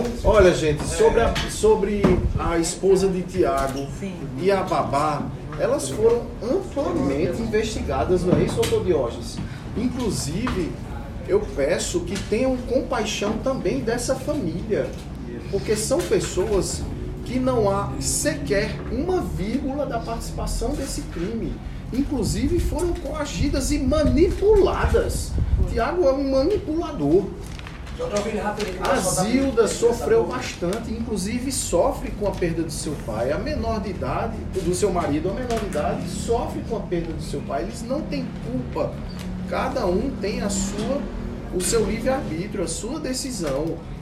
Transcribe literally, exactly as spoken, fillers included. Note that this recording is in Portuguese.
Olha, gente, sobre a, sobre a esposa de Tiago e a babá, elas foram amplamente investigadas, não é isso, doutor Diógenes? Inclusive, eu peço que tenham compaixão também dessa família, porque são pessoas que não há sequer uma vírgula da participação desse crime. Inclusive foram coagidas e manipuladas. Tiago é um manipulador. A Zilda sofreu bastante, inclusive sofre com a perda do seu pai. A menor de idade, do seu marido, a menor de idade, sofre com a perda do seu pai. Eles não têm culpa. Cada um tem a sua, o seu livre-arbítrio, a sua decisão.